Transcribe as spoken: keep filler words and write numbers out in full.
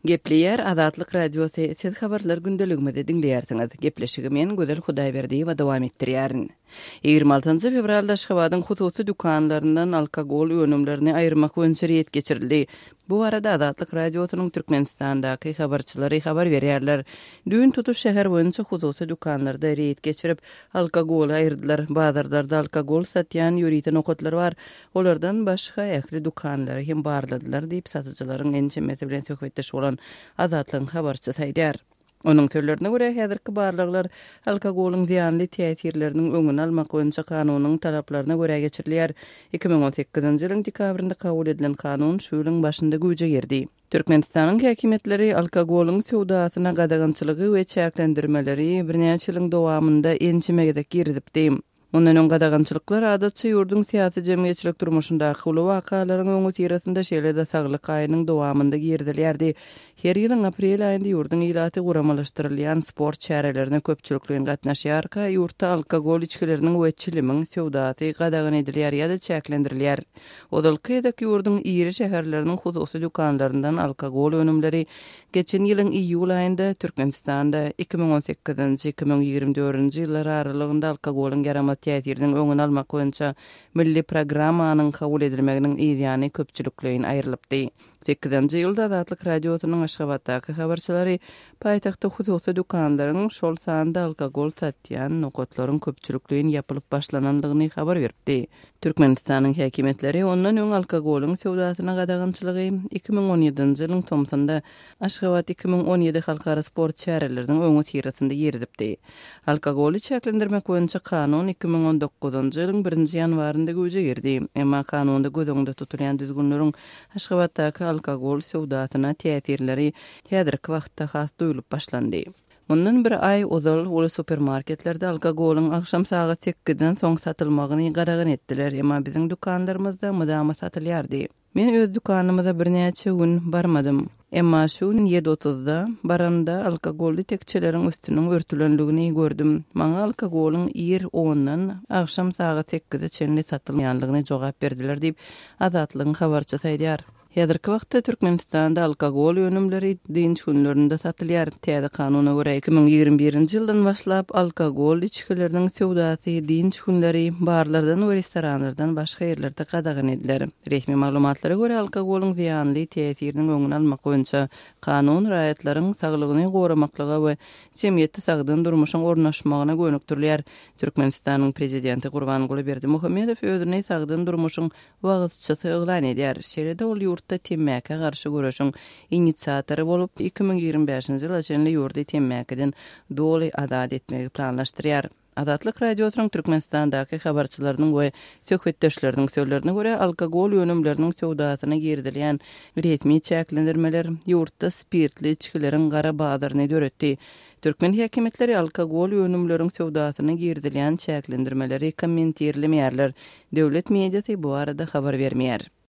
Gepleyer Azatlyk radiosu siz habarlar gündeligimizde dinleýärsiňiz. Gepleşigi men Gözel Hudaýberdiýewa dowam etdirýärin. yigirme altynjy fevralda Aşgabatyň hususy dukanlaryndan alkogol önümlerini aýyrmak boýunça reýet geçirildi. Bu arada Azatlyk radiosynyň Türkmenistandaky habarçylary habar berýärler. Düň tutuş şäher boýunça hususy dukanlarda reýet geçirip alkogol aýyrdylar. Bazarlarda alkogol satýan ýüriten okatlar bar. Olardan başga ähli dukanlary hem barladylar diýip satyjylaryň ençemesi bilen söhbetdeş bolan Azatlyk habarçysy aýdýar. Onun sözlerine göre häzirki barlyklar alkogolun ziyanly täsirleriniň öňüni almak boýunça kanunyň talaplaryna göre geçirilýär. iki ming on sekizinji ýylyň dekabrynda kabul edilen kanun şu ýylyň başynda güýje girdi. Türkmenistanyň häkimetleri alkogolun sowdasyna gadagançylygy we çäklendirmeleri birnäçe ýylyň dowamında ençimegedek girdipdi. Ondan öň gadagançylyklar adatça ýurdun syýasy jemgyýetçilik durmuşyndaky uly wakalaryň öňü tirasynda şeýle-de saglyk aýynyň dowamında girdilýärdi. Her ýylyň aprel aýynda ýurdun ilaty guramalaşdyrylýan sport çärelerine köpçülikliň gatnaşýarka ýurtda alkogol içkileriniň wetçilimiň sowdasy gadagan edilýär ýa-da çäklendirilýär. Odalky edeki ýurdun iri şäherleriniň hususy dukanlaryndan alkogol önümleri geçen ýylyň iýul aýynda Türkmenistanda iki ming on sekizinji iki ming ýigirme dördünji ýyllar aralygynda alkogolun garamat täsiriniň öňüni almak boýunça milli programmanyň kabul edilmeginiň ýa-da köpçülikliň aýrylypdy. sekizinji ýylda Azatlyk radiosynyň Aşgabatdaky habarçylary paýtagtda hususy dukanlaryň şol sanda alkogol satýan nokatlaryň köpçülikliň ýapylyp başlananlygyny habar berdi. Türkmenistanyň häkimetleri ondan öň alkogoluň sowdasyna gadagançylygy iki ming on ýedinji ýylyň tomsynda Aşgabat iki ming on ýedi halkara sport çäreleriniň öňü tirasynda girdipdi. Alkogoly çäklendirmek boýunça kanun iki ming on dokuzunji ýylyň birinji ýanwarynda güýje girdi. Emma kanunda gözüňde tutulýan düzgünleriň Aşgabatdaky alkogol sowdasyna täsirleri häzirki wagtda has duýulyp başlandy. Mundan bir ay ozal uly supermarketlerde alkogolun akşam saat sekizden soň satylmagyny gadagan etdiler. Emma biziň dukanlarymyzda mydama satylýardy. Men öz dukanymyza birnäçe gün barmadym. Emma şu ýedi otuzda baranda alkogolly tekçeleriň üstüniň örtülenligini gördüm. Maňa alkogolun ýer ondan akşam saat sekizde çenli satylmaýanlygyny jogap berdiler diýip Azatlygyň habarçysy aýdýar. Häzirki wagtda Türkmenistanda alkogol önümleri dinç günlerinde satylýar. Täze kanuny görä iki ming ýigirme birinji ýyldan başlap alkogol içkileriniň sowdasy dinç günleri barlardan we restoranlardan başga ýerlerde gadagan ediler. Resmi maglumatlara görä alkogolun ziyanly täsiriniň öňüni almak boýunça kanun raýatlaryň saglygyny goramaklyga we jemgyýetde sagdyn durmuşyň ornaşmagyna gönükdirler. Türkmenistanyň prezidenti Gurbanguly Berdimuhammedow özüne sagdyn durmuşyň wagtçysy eglan edýär. Şeýle-de ol ýurtda temmäke garşy görüşüň inisiatory bolup iki ming ýigirme beşinji ýyla çenli ýurtda temmäkeden doly azat etmegi planlaşdyrýar. Azatlyk radiosynyň Türkmenistandaky habarçylarynyň we söhbetdeşleriniň sözlerine görä alkogol önümleriniň sowdasyna girdilýän resmi çäklendirmeler ýurtda spirtli içkileriň gara bazaryny döretdi. Türkmen häkimetleri alkogol önümleriň sowdasyna girdilýän çäklendirmeleri kommentirlemeýärler. Döwlet mediasy bu arada habar bermeýär.